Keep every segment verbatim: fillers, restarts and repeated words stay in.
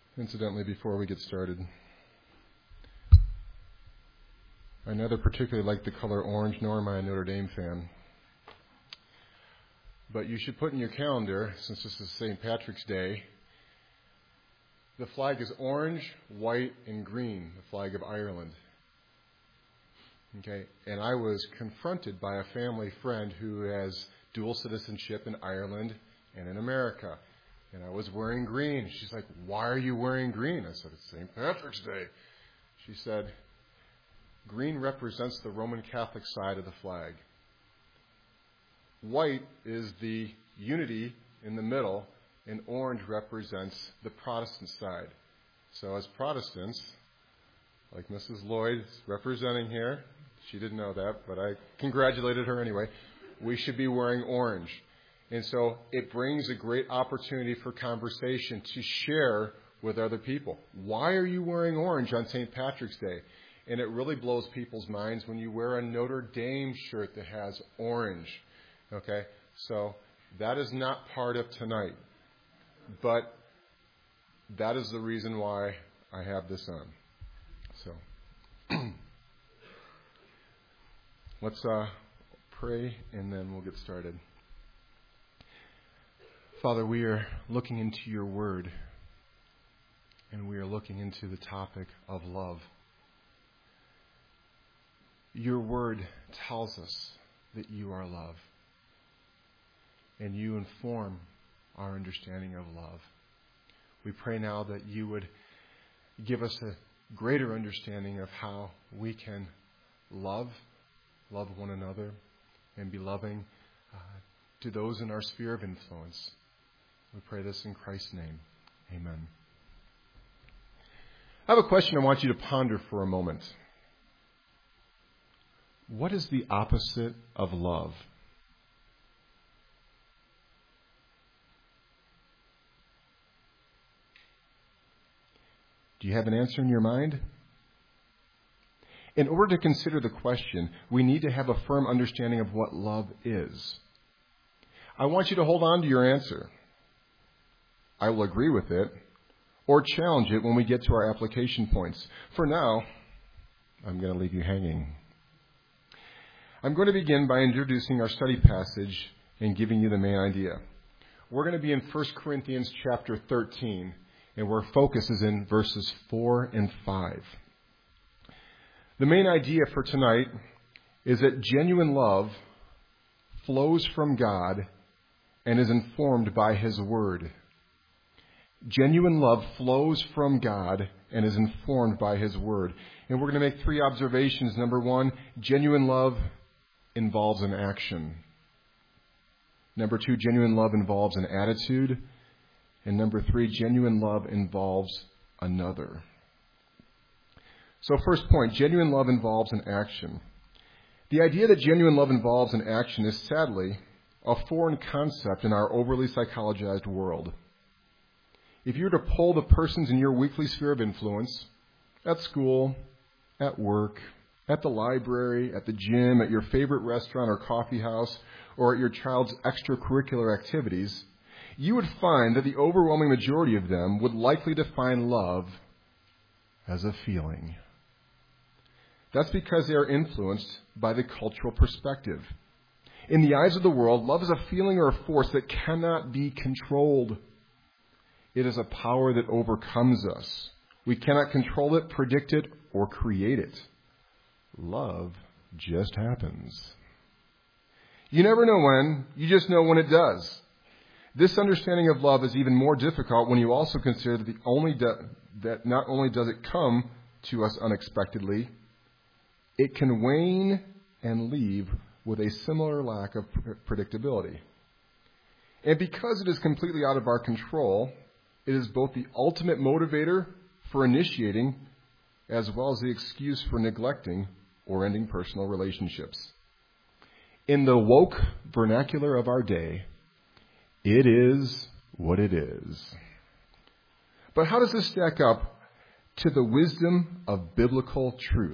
Incidentally, before we get started, I neither particularly like the color orange, nor am I a Notre Dame fan. But you should put in your calendar, since this is Saint Patrick's Day, the flag is orange, white, and green, the flag of Ireland. Okay, and I was confronted by a family friend who has dual citizenship in Ireland and in America. And I was wearing green. She's like, "Why are you wearing green?" I said, "It's Saint Patrick's Day." She said, "Green represents the Roman Catholic side of the flag. White is the unity in the middle, and orange represents the Protestant side." So as Protestants, like Missus Lloyd is representing here, she didn't know that, but I congratulated her anyway, we should be wearing orange. And so it brings a great opportunity for conversation to share with other people. Why are you wearing orange on Saint Patrick's Day? And it really blows people's minds when you wear a Notre Dame shirt that has orange. Okay? So that is not part of tonight. But that is the reason why I have this on. So let's uh, pray and then we'll get started. Father, we are looking into your word, and we are looking into the topic of love. Your word tells us that you are love, and you inform our understanding of love. We pray now that you would give us a greater understanding of how we can love, love one another, and be loving uh, to those in our sphere of influence. We pray this in Christ's name. Amen. I have a question I want you to ponder for a moment. What is the opposite of love? Do you have an answer in your mind? In order to consider the question, we need to have a firm understanding of what love is. I want you to hold on to your answer. I will agree with it or challenge it when we get to our application points. For now, I'm going to leave you hanging. I'm going to begin by introducing our study passage and giving you the main idea. We're going to be in First Corinthians chapter thirteen, and where focus is in verses four and five. The main idea for tonight is that genuine love flows from God and is informed by His Word. Genuine love flows from God and is informed by His Word. And we're going to make three observations. Number one, genuine love involves an action. Number two, genuine love involves an attitude. And number three, genuine love involves another. So first point, genuine love involves an action. The idea that genuine love involves an action is sadly a foreign concept in our overly psychologized world. If you were to poll the persons in your weekly sphere of influence, at school, at work, at the library, at the gym, at your favorite restaurant or coffee house, or at your child's extracurricular activities, you would find that the overwhelming majority of them would likely define love as a feeling. That's because they are influenced by the cultural perspective. In the eyes of the world, love is a feeling or a force that cannot be controlled. It is a power that overcomes us. We cannot control it, predict it, or create it. Love just happens. You never know when, you just know when it does. This understanding of love is even more difficult when you also consider that, the only do- that not only does it come to us unexpectedly, it can wane and leave with a similar lack of predictability. And because it is completely out of our control, it is both the ultimate motivator for initiating as well as the excuse for neglecting or ending personal relationships. In the woke vernacular of our day, it is what it is. But how does this stack up to the wisdom of biblical truth?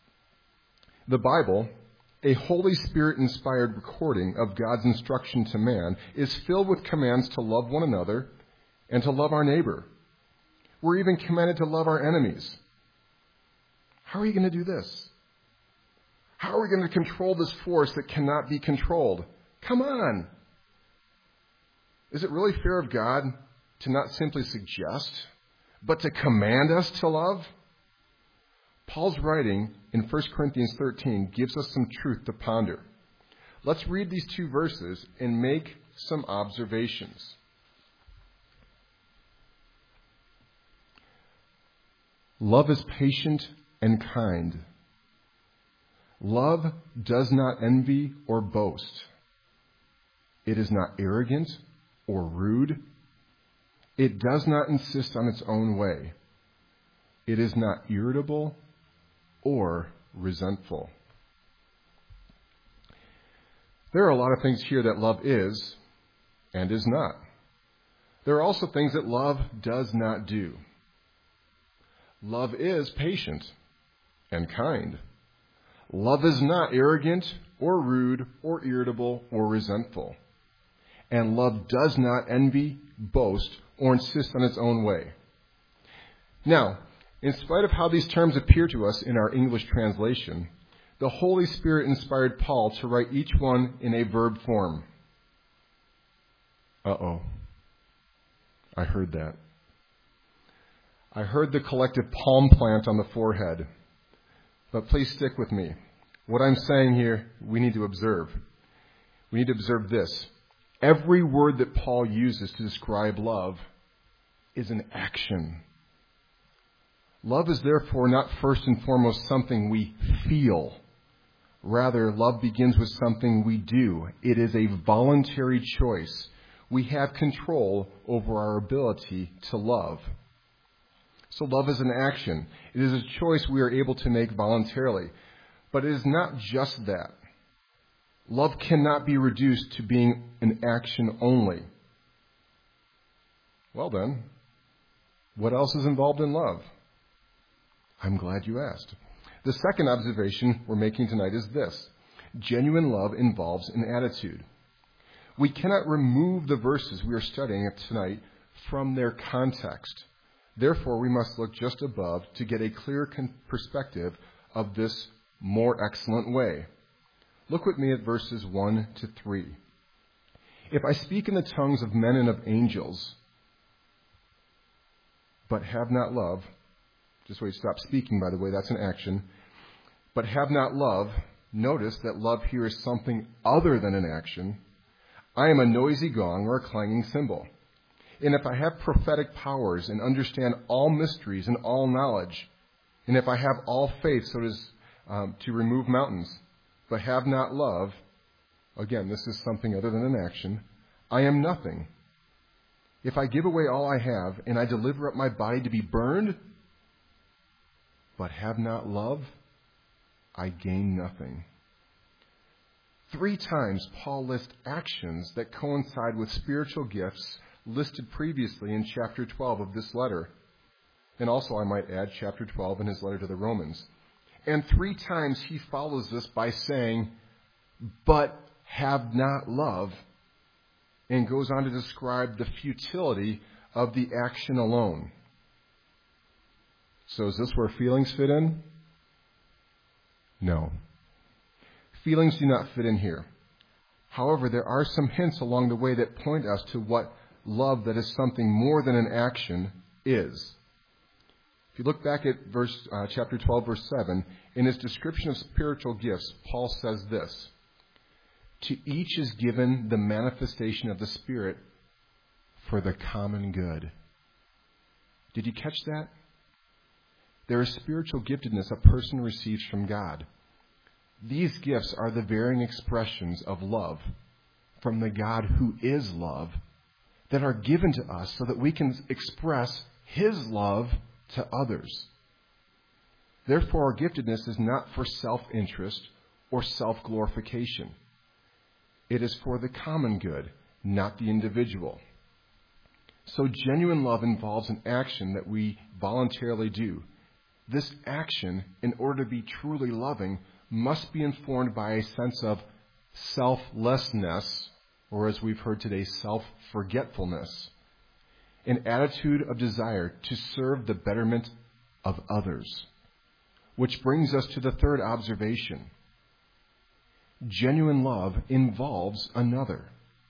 The Bible, a Holy Spirit-inspired recording of God's instruction to man, is filled with commands to love one another and to love our neighbor. We're even commanded to love our enemies. How are you going to do this? How are we going to control this force that cannot be controlled? Come on. Is it really fair of God to not simply suggest, but to command us to love? Paul's writing in First Corinthians thirteen gives us some truth to ponder. Let's read these two verses and make some observations. Love is patient and kind. Love does not envy or boast. It is not arrogant or rude. It does not insist on its own way. It is not irritable or resentful. There are a lot of things here that love is and is not. There are also things that love does not do. Love is patient and kind. Love is not arrogant or rude or irritable or resentful. And love does not envy, boast, or insist on its own way. Now, in spite of how these terms appear to us in our English translation, the Holy Spirit inspired Paul to write each one in a verb form. Uh-oh. I heard that. I heard the collective palm plant on the forehead. But please stick with me. What I'm saying here, we need to observe. We need to observe this. Every word that Paul uses to describe love is an action. Love is therefore not first and foremost something we feel. Rather, love begins with something we do. It is a voluntary choice. We have control over our ability to love. So love is an action. It is a choice we are able to make voluntarily. But it is not just that. Love cannot be reduced to being an action only. Well then, what else is involved in love? I'm glad you asked. The second observation we're making tonight is this. Genuine love involves an attitude. We cannot remove the verses we are studying tonight from their context. Therefore, we must look just above to get a clear con- perspective of this more excellent way. Look with me at verses one to three. If I speak in the tongues of men and of angels, but have not love, just wait, stop speaking, by the way, that's an action, but have not love, notice that love here is something other than an action. I am a noisy gong or a clanging cymbal. And if I have prophetic powers and understand all mysteries and all knowledge, and if I have all faith so as um, to remove mountains, but have not love, again, this is something other than an action, I am nothing. If I give away all I have and I deliver up my body to be burned, but have not love, I gain nothing. Three times Paul lists actions that coincide with spiritual gifts listed previously in chapter twelve of this letter. And also, I might add, chapter twelve in his letter to the Romans. And three times he follows this by saying, but have not love, and goes on to describe the futility of the action alone. So is this where feelings fit in? No. Feelings do not fit in here. However, there are some hints along the way that point us to what love that is something more than an action is. If you look back at verse uh, chapter twelve, verse seven, in his description of spiritual gifts, Paul says this, to each is given the manifestation of the Spirit for the common good. Did you catch that? There is spiritual giftedness a person receives from God. These gifts are the varying expressions of love from the God who is love that are given to us so that we can express His love to others. Therefore, our giftedness is not for self-interest or self-glorification. It is for the common good, not the individual. So genuine love involves an action that we voluntarily do. This action, in order to be truly loving, must be informed by a sense of selflessness, or as we've heard today, self-forgetfulness. an attitude of desire to serve the betterment of others. Which brings us to the third observation. Genuine love involves another.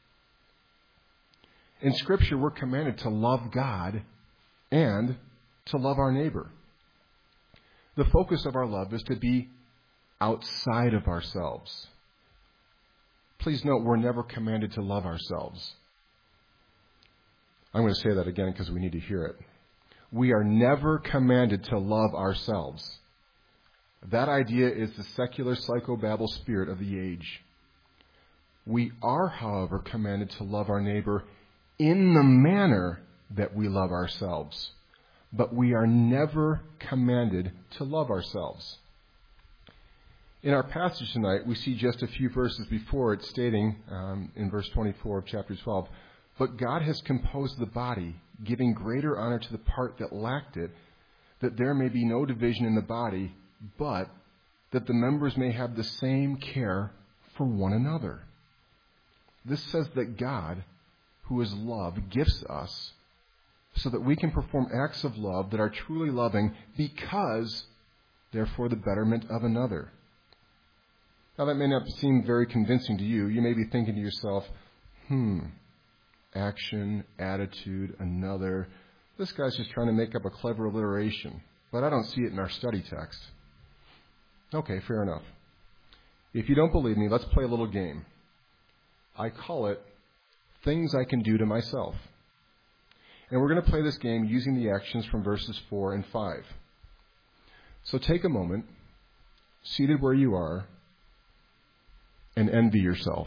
In Scripture, we're commanded to love God and to love our neighbor. The focus of our love is to be outside of ourselves. Please note, we're never commanded to love ourselves. I'm going to say that again because we need to hear it. We are never commanded to love ourselves. That idea is the secular psychobabble spirit of the age. We are, however, commanded to love our neighbor in the manner that we love ourselves. But we are never commanded to love ourselves. In our passage tonight, we see just a few verses before it stating, um, in verse twenty-four of chapter twelve, "But God has composed the body, giving greater honor to the part that lacked it, that there may be no division in the body, but that the members may have the same care for one another." This says that God, who is love, gifts us so that we can perform acts of love that are truly loving because they're for the betterment of another. Now, that may not seem very convincing to you. You may be thinking to yourself, hmm, action, attitude, another. This guy's just trying to make up a clever alliteration, but I don't see it in our study text. Okay, fair enough. If you don't believe me, let's play a little game. I call it Things I Can Do to Myself. And we're going to play this game using the actions from verses four and five. So take a moment, seated where you are, and envy yourself.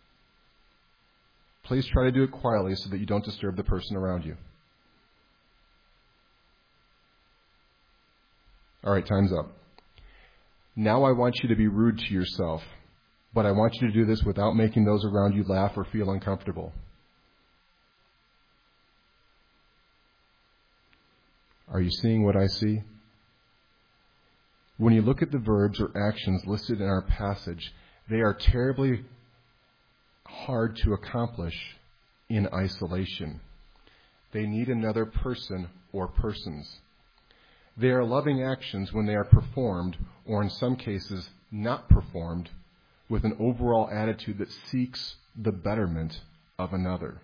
Please try to do it quietly so that you don't disturb the person around you. All right, time's up. Now I want you to be rude to yourself, but I want you to do this without making those around you laugh or feel uncomfortable. Are you seeing what I see? When you look at the verbs or actions listed in our passage, they are terribly hard to accomplish in isolation. They need another person or persons. They are loving actions when they are performed, or in some cases not performed, with an overall attitude that seeks the betterment of another.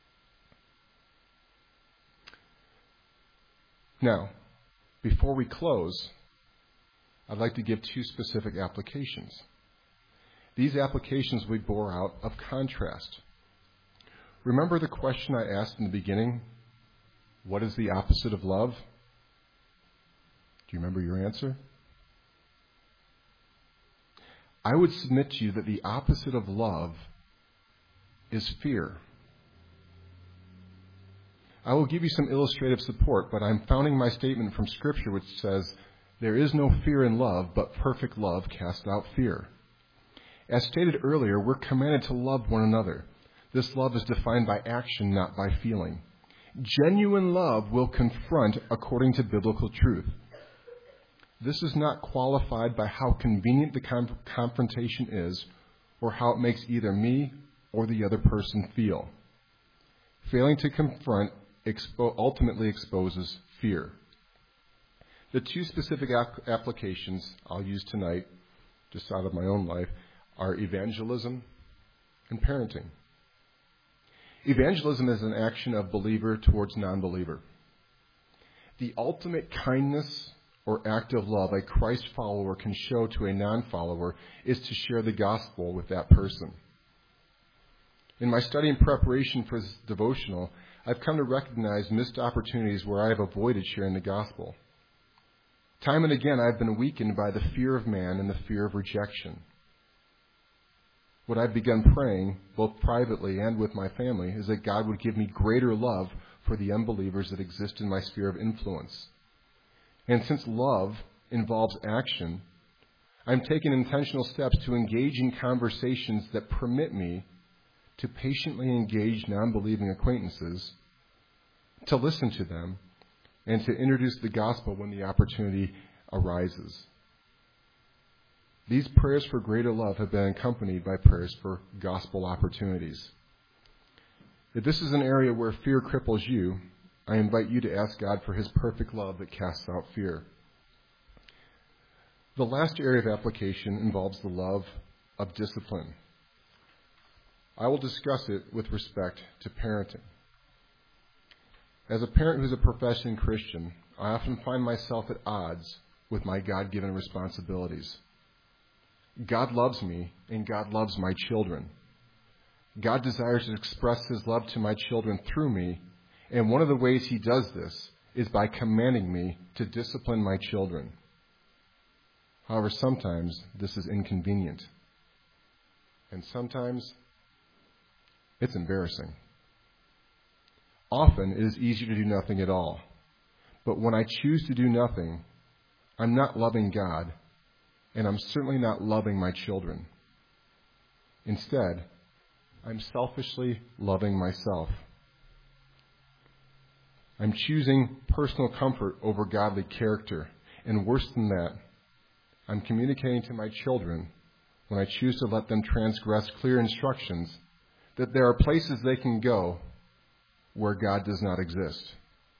Now, before we close, I'd like to give two specific applications. These applications we bore out of contrast. Remember the question I asked in the beginning? What is the opposite of love? Do you remember your answer? I would submit to you that the opposite of love is fear. I will give you some illustrative support, but I'm founding my statement from Scripture, which says, "There is no fear in love, but perfect love casts out fear." As stated earlier, we're commanded to love one another. This love is defined by action, not by feeling. Genuine love will confront according to biblical truth. This is not qualified by how convenient the con- confrontation is or how it makes either me or the other person feel. Failing to confront expo- ultimately exposes fear. The two specific ap- applications I'll use tonight, just out of my own life, are evangelism and parenting. Evangelism is an action of believer towards non-believer. The ultimate kindness or act of love a Christ follower can show to a non-follower is to share the gospel with that person. In my study and preparation for this devotional, I've come to recognize missed opportunities where I have avoided sharing the gospel. Time and again, I've been weakened by the fear of man and the fear of rejection. What I've begun praying, both privately and with my family, is that God would give me greater love for the unbelievers that exist in my sphere of influence. And since love involves action, I'm taking intentional steps to engage in conversations that permit me to patiently engage non-believing acquaintances, to listen to them, and to introduce the gospel when the opportunity arises. These prayers for greater love have been accompanied by prayers for gospel opportunities. If this is an area where fear cripples you, I invite you to ask God for his perfect love that casts out fear. The last area of application involves the love of discipline. I will discuss it with respect to parenting. As a parent who's a professing Christian, I often find myself at odds with my God-given responsibilities. God loves me, and God loves my children. God desires to express his love to my children through me, and one of the ways he does this is by commanding me to discipline my children. However, sometimes this is inconvenient, and sometimes it's embarrassing. Often it is easier to do nothing at all, but when I choose to do nothing, I'm not loving God, and I'm certainly not loving my children. Instead, I'm selfishly loving myself. I'm choosing personal comfort over godly character. And worse than that, I'm communicating to my children, when I choose to let them transgress clear instructions, that there are places they can go where God does not exist.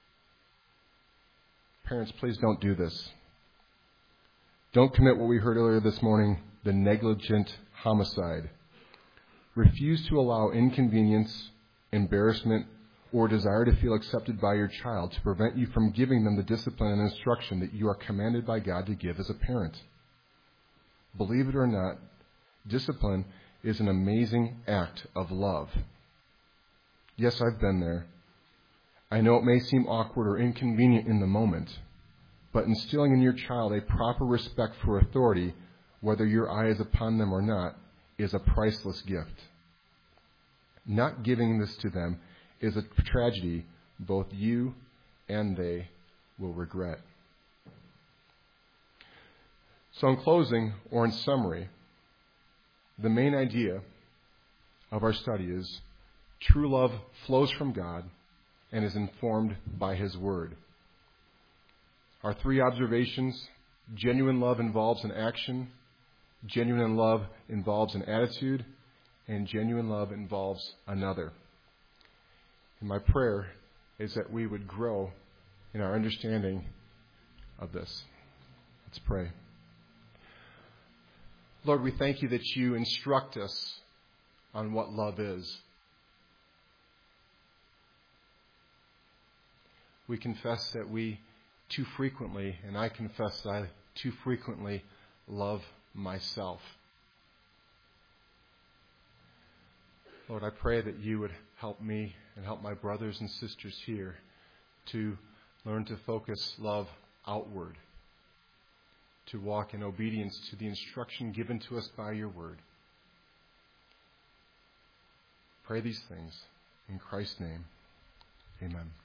Parents, please don't do this. Don't commit what we heard earlier this morning, the negligent homicide. Refuse to allow inconvenience, embarrassment, or desire to feel accepted by your child to prevent you from giving them the discipline and instruction that you are commanded by God to give as a parent. Believe it or not, discipline is an amazing act of love. Yes, I've been there. I know it may seem awkward or inconvenient in the moment, but instilling in your child a proper respect for authority, whether your eye is upon them or not, is a priceless gift. Not giving this to them is a tragedy both you and they will regret. So in closing, or in summary, the main idea of our study is true love flows from God and is informed by his word. Our three observations: genuine love involves an action, genuine love involves an attitude, and genuine love involves another. And my prayer is that we would grow in our understanding of this. Let's pray. Lord, we thank you that you instruct us on what love is. We confess that we too frequently, and I confess that I too frequently love myself. Lord, I pray that you would help me and help my brothers and sisters here to learn to focus love outward, to walk in obedience to the instruction given to us by your word. Pray these things in Christ's name. Amen.